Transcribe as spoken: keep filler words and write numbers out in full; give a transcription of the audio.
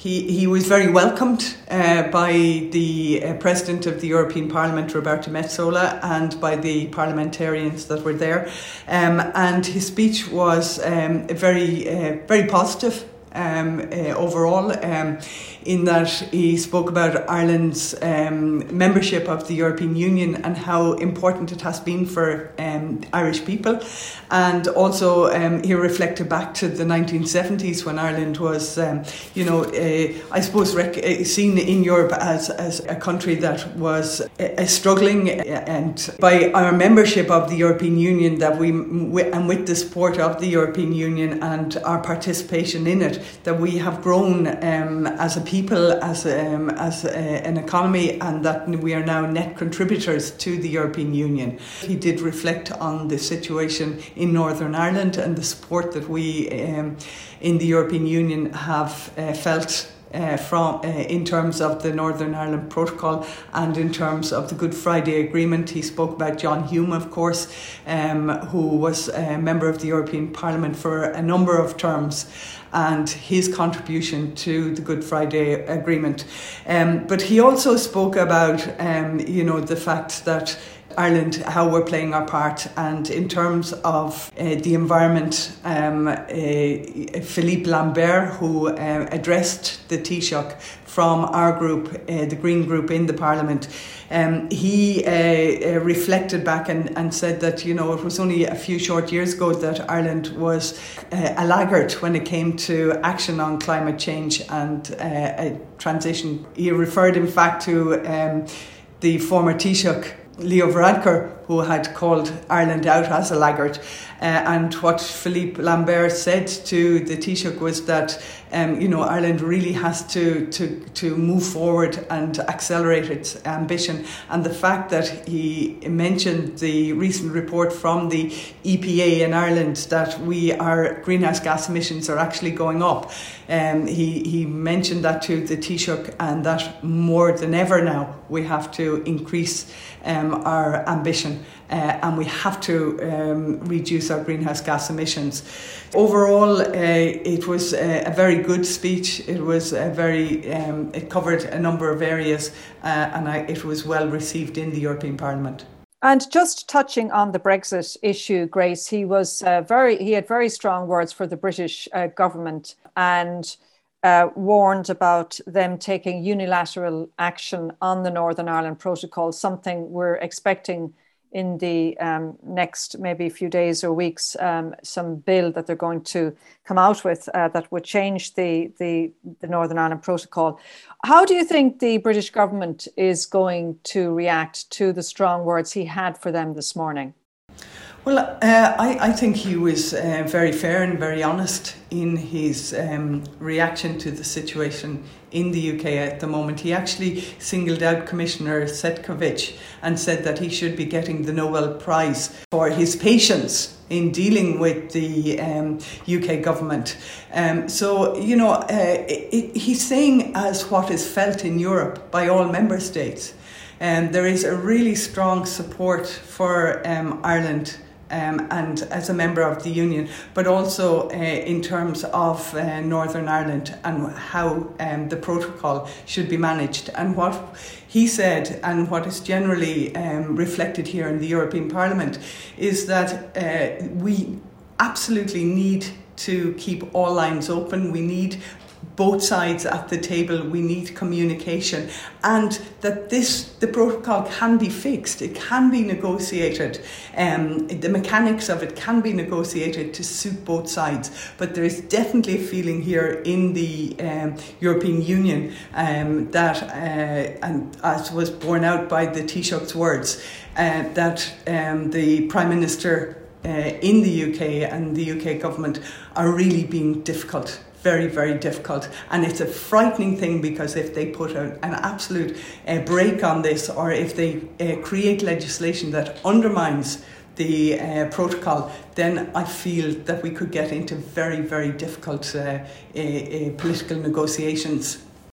He, he was very welcomed uh, by the uh, President of the European Parliament, Roberta Metsola, and by the parliamentarians that were there. Um, and his speech was um, very, uh, very positive. Um, uh, overall, um, in that he spoke about Ireland's um, membership of the European Union and how important it has been for um, Irish people. And also um, he reflected back to the nineteen seventies when Ireland was, um, you know, uh, I suppose rec- uh, seen in Europe as, as a country that was uh, struggling. And by our membership of the European Union, that we, and with the support of the European Union and our participation in it, that we have grown um, as a people, as um, as a, an economy, and that we are now net contributors to the European Union. He did reflect on the situation in Northern Ireland and the support that we um, in the European Union have uh, felt Uh, from uh, in terms of the Northern Ireland Protocol and in terms of the Good Friday Agreement. He spoke about John Hume, of course, um, who was a member of the European Parliament for a number of terms, and his contribution to the Good Friday Agreement. Um, but he also spoke about, um, you know, the fact that Ireland, how we're playing our part, and in terms of uh, the environment, um, uh, Philippe Lambert, who uh, addressed the Taoiseach from our group, uh, the Green Group in the Parliament, um, he uh, uh, reflected back and, and said that, you know, it was only a few short years ago that Ireland was uh, a laggard when it came to action on climate change and uh, a transition. He referred, in fact, to um, the former Taoiseach, Leo Varadkar, who had called Ireland out as a laggard. Uh, and what Philippe Lambert said to the Taoiseach was that, um, you know, Ireland really has to, to, to move forward and accelerate its ambition. And the fact that he mentioned the recent report from the E P A in Ireland that we our greenhouse gas emissions are actually going up. Um, he, he mentioned that to the Taoiseach, and that more than ever now we have to increase um, our ambition. Uh, and we have to um, reduce our greenhouse gas emissions. Overall, uh, it was a, a very good speech. It was a very, um, it covered a number of areas, uh, and I, it was well received in the European Parliament. And just touching on the Brexit issue, Grace, he was uh, very, he had very strong words for the British uh, government, and Uh, warned about them taking unilateral action on the Northern Ireland Protocol, something we're expecting in the um, next maybe few days or weeks, um, some bill that they're going to come out with uh, that would change the, the, the Northern Ireland Protocol. How do you think the British government is going to react to the strong words he had for them this morning? Well, uh, I, I think he was uh, very fair and very honest in his um, reaction to the situation in the U K at the moment. He actually singled out Commissioner Sefcovic and said that he should be getting the Nobel Prize for his patience in dealing with the um, U K government. Um, so, you know, uh, it, it, he's saying as what is felt in Europe by all member states. Um, there is a really strong support for um, Ireland Um, and as a member of the Union, but also uh, in terms of uh, Northern Ireland and how um, the protocol should be managed. And what he said, and what is generally um, reflected here in the European Parliament, is that uh, we absolutely need to keep all lines open. We need both sides at the table. We need communication, and that this the protocol can be fixed. It can be negotiated. Um, the mechanics of it can be negotiated to suit both sides. But there is definitely a feeling here in the um, European Union um, that, uh, and as was borne out by the Taoiseach's words, uh, that um, the Prime Minister uh, in the U K and the U K government are really being difficult. Very, very difficult. And it's a frightening thing, because if they put a, an absolute uh, break on this, or if they uh, create legislation that undermines the uh, protocol, then I feel that we could get into very, very difficult uh, uh, uh, political negotiations